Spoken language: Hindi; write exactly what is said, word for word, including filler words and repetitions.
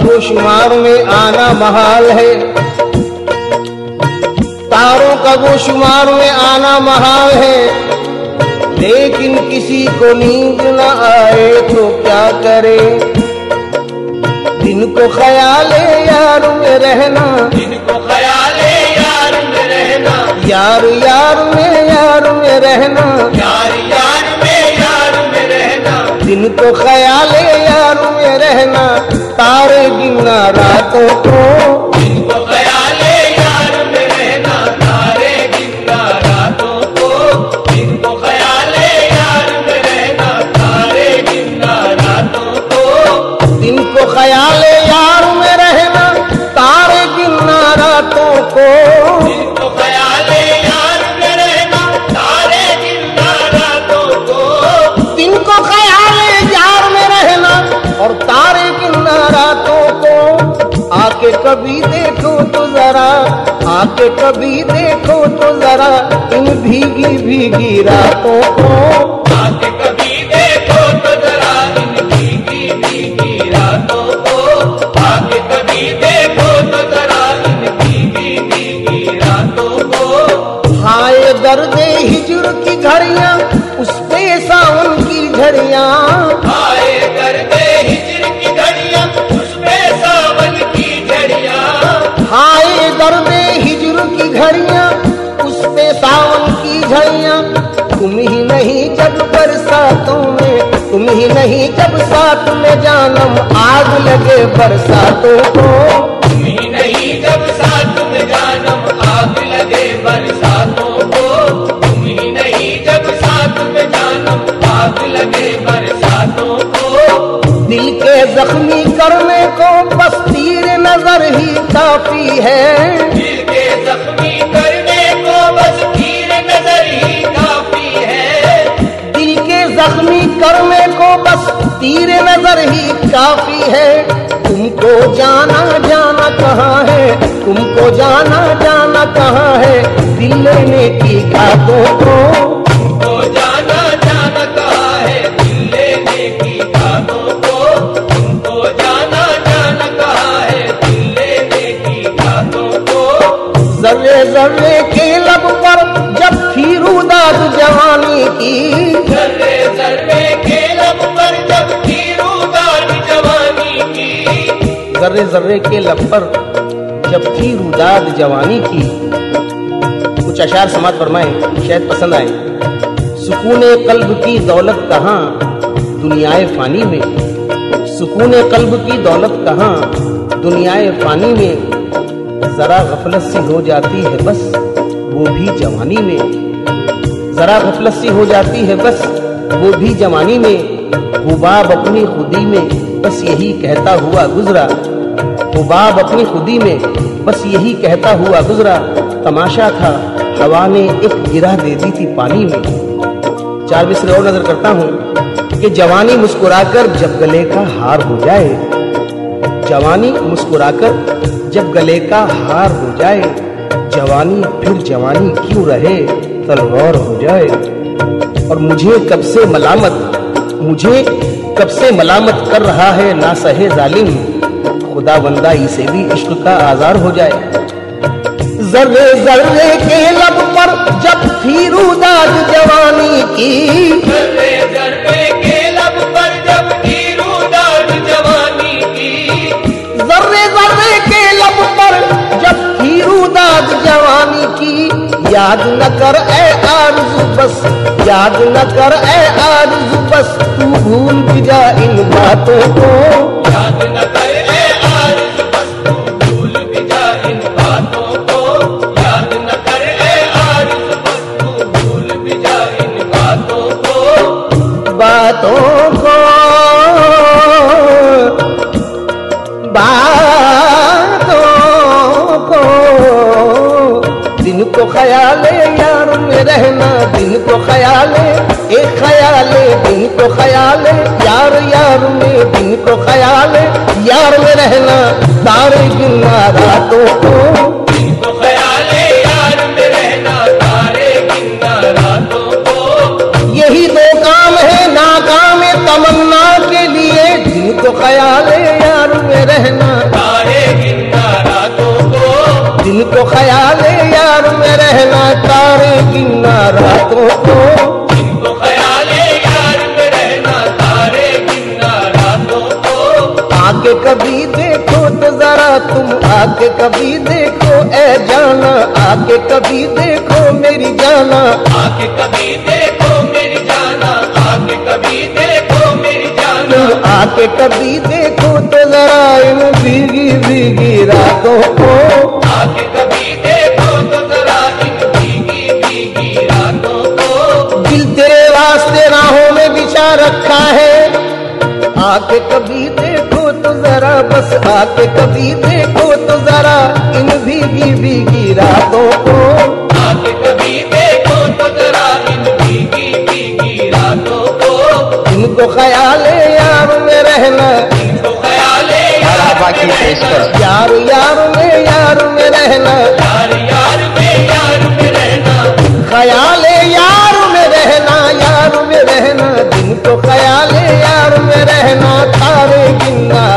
कबो शुमार में आना महाल है, तारों का वो शुमार में आना महाल है, लेकिन किसी को नींद न आए तो क्या करे। दिन को ख्याले यार में रहना, दिन को ख्याले यार में रहना, यार यार में यार में रहना, यार यार में यार में रहना, दिन को ख्याले यार में रहना, तारे गिनना रातों को, दिन को ख्याले यार में रहना, तारे गिनना रातों को, दिन को ख्याले यार में रहना, तारे गिनना रातों को, दिन को ख्याले यार में रहना, तारे गिनना रातों को, दिन को ख्याले यार में रहना, तारे गिनना रातों को, दिन को ख्याले यार में रहना और तारे गिनना रातों को। आके कभी देखो तो जरा, आके कभी देखो तो जरा इन भीगी भीगी रातों को, आके कभी देखो तो जरा इन भीगी भीगी रातों को, आके कभी देखो तो जरा इन भीगी भीगी रातों को। हाय दर्दे हिजर की घड़ियां, उस पे सावन की झड़ियां, आए दर्दे हिजर की घड़ियां, उसमें सावन की झड़ियां, हाय दर्दे हिजर की घड़ियां, उस पे सावन की झड़ियां। तुम ही नहीं जब बरसातों में, तुम ही नहीं जब साथ में जानम आग लगे बरसातों को, तुम ही नहीं जब साथ में जानम आग लगे बरसातों को, तुम ही नहीं जब साथ में जानम आग लगे बरसातों को। दिल के जख्मी करने को बस तीर नजर ही काफी है, दिल के जख्मी करने को बस तीर नजर ही काफी है, दिल के जख्मी करने को बस तीर नजर ही काफी है। तुमको जाना जाना कहाँ है, तुमको जाना जाना कहाँ है, दिल लेने की घातों को, तुमको जाना जाना कहाँ है, दिल लेने की बातों को, तुमको जाना जाना कहाँ है, दिल लेने की बातों को। जर्रे जर्रे के लब पर जब थी रुदाद जवानी की, जर्रे जर्रे के लब पर जब थी रुदाद जवानी की, जर्रे जर्रे के लब पर जब थी रुदाद जवानी की। कुछ अशार समाज फरमाए, शायद पसंद आए। सुकूने कल्ब की दौलत कहाँ दुनियाए फानी में, सुकूने कल्ब की दौलत कहाँ दुनियाए फानी में, जरा गफलत सी हो जाती है बस वो भी जवानी में, जरा गफलत सी हो जाती है बस वो भी जवानी में। हुबाब अपनी खुदी में बस यही कहता हुआ गुजरा, हुबाब अपनी खुदी में बस यही कहता हुआ गुजरा। तमाशा था हवा ने एक गिरा दे दी थी पानी में। चार मिसरे और नजर करता हूँ कि जवानी मुस्कुराकर जब गले का हार हो जाए, जवानी मुस्कुराकर जब गले का हार हो जाए, जवानी फिर जवानी क्यों रहे तलवार हो जाए। और मुझे कब से मलामत, मुझे कब से मलामत कर रहा है ना सहे जालिम, खुदा बंदा इसे भी इश्क का आजार हो जाए। जर्रे जर्रे के लब पर जब थी रुदाद जवानी की, जर्रे जर्रे के लब पर जब थी रुदाद जवानी की, जर्रे जर्रे के लब पर जब थी रुदाद जवानी की। याद न कर ए आरज़ू बस, याद न कर ए आरज़ू बस, तू भूल भी जा इन बातों को, याद न कर ए आरज़ू बस, तू भूल भी जा इन बातों को, याद न कर ए आरज़ू बस, तू भूल भी जा इन बातों को, बातों को, बातों को। दिन को ख्याले यार में रहना, दिन को ख्याले एक ख्याले, दिन को ख्याले यार यार में, दिन को ख्याले यार में रहना, तारे गिनना रातों को, दिन को ख्याले यार में रहना, तारे गिनना रातों को। यही दो काम है नाकाम तमन्ना के लिए, दिन को ख्याले यार में रहना, तो जरा तुम आके कभी देखो ए जाना, आके कभी देखो मेरी जाना, आके कभी देखो मेरी जाना, आके कभी देखो मेरी जाना, तुम आके कभी देखो तो जरा इन भीगी भीगी रातों को, आके कभी देखो तो जरा इन भीगी भीगी रातों को। दिल तेरे वास्ते राहों में बिछा रखा है, आके कभी देखो तो जरा, बस आके कभी देखो तो जरा इन भीगी भीगी रातों को, आके कभी देखो तो जरा इन भीगी भीगी रातों को। इनको ख्याले यार में रहना, इनको ख्याले यार में रहना, यार यार में यार में रहना, यार यार में यार में रहना, ख्याले यार में रहना, यार में रहना, जिनको ख्याले यार में रहना, तारे गिनना